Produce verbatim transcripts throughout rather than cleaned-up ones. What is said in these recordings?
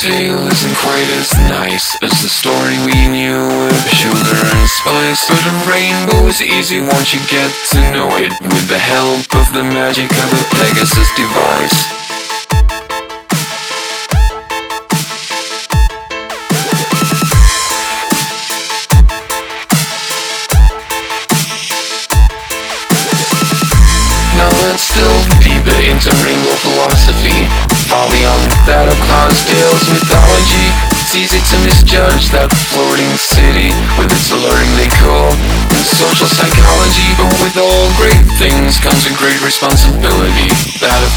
tale isn't quite as nice as the story we knew with sugar and spice. But a rainbow is easy once you get to know it, with the help of the magic of a Pegasus device. Now let's delve deeper into rainbow philosophy, far beyond that of Clydesdale's mythology. It's easy to misjudge that floating city with its alluringly cool and social psychology. But with all great things comes a great responsibility, that of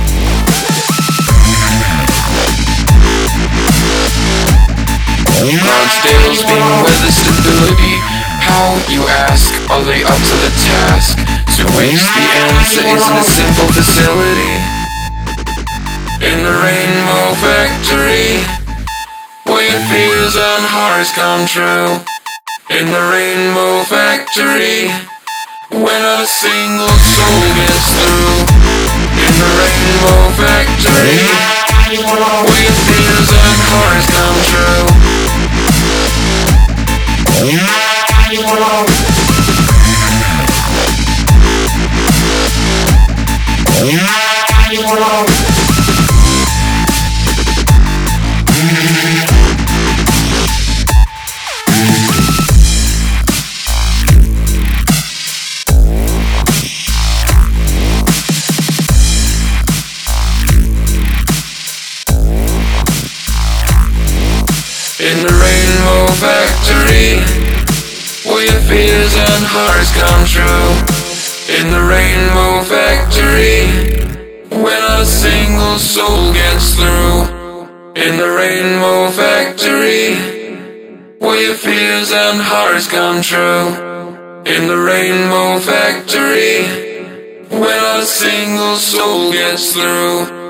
Clydesdale's being weather stability. How, you ask, are they up to the task? To which the answer isn't a simple facility. In the Rainbow Factory, where your fears and horrors come true. In the Rainbow Factory, where not a single soul gets through. In the Rainbow Factory, where your fears and horrors come true. In the Rainbow Factory, where your fears and horrors come true. In the Rainbow Factory, where not a single soul gets through. In the Rainbow Factory, where your fears and horrors come true. In the Rainbow Factory, where not a single soul gets through.